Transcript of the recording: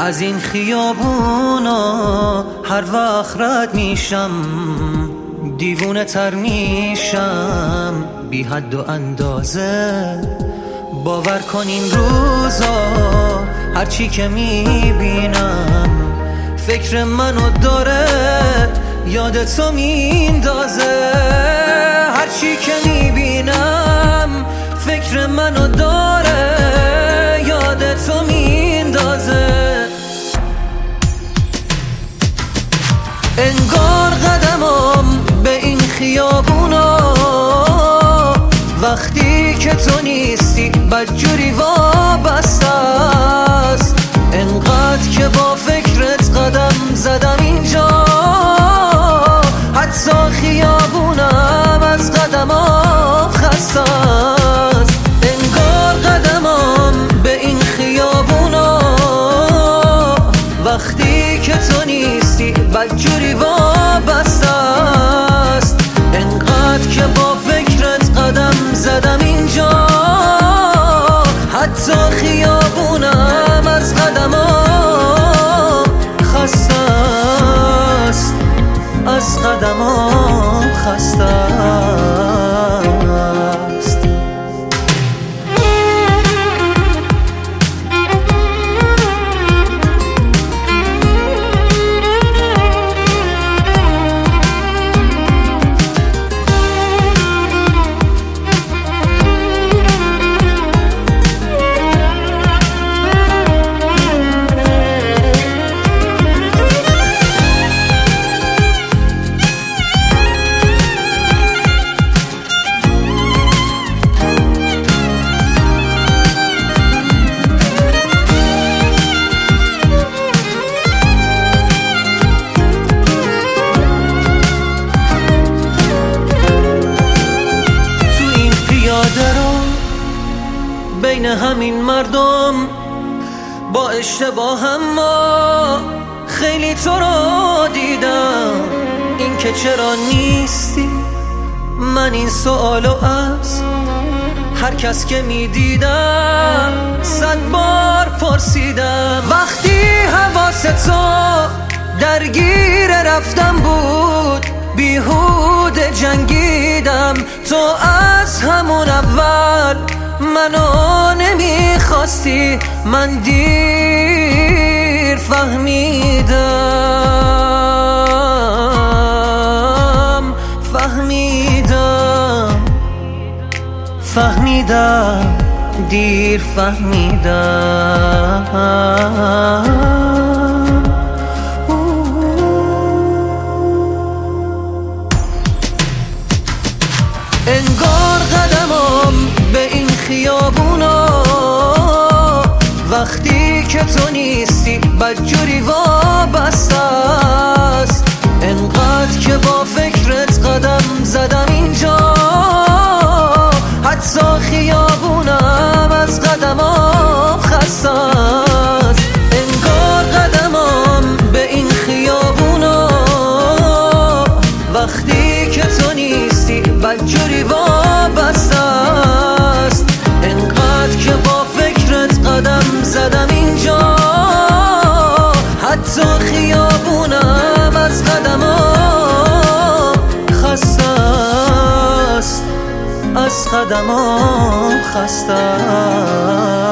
از این خیابونا هر وقت رد میشم دیوونه تر میشم بی حد و اندازه. باور کن این روزا هرچی که میبینم فکر منو داره یاد تو میندازه. هرچی که میبینم فکر منو داره یاد تو میندازه. انگار قدمم به این خیابونا وقتی که تو نیستی بدجوری وابسته است. انقدر که با فکرت قدم زدم اینجا حتی خیابونم از قدمام خسته است. انگار قدمم به این خیابونا وقتی که تو نیستی بدجوری وابسته است. انقدر که با فکرت قدم زدم اینجا حتی خیابونم از قدمام خسته است. از قدمام خسته است. بین همین مردم با اشتباه ما خیلی تو رو دیدم. این که چرا نیستی من این سوالو از هر کس که میدیدم 100 بار پرسیدم. وقتی حواس تو درگیر رفتم بود بیهوده جنگیدم. تو از همون اول منو نمیخواستی من دیر فهمیدم دیر فهمیدم. انگار قدمم به این خیابونا وقتی که تو نیستی بدجوری وابسته است. انقدر که با فکرت قدم زدم اینجا حتی خیابونم از قدمام خسته است. انگار قدمم به این خیابونا وقتی که تو نیستی بدجوری وابسته است. انقدر که با فکرت قدم زدم اینجا حتی خیابونم از قدمام خسته است. از قدمام خسته است.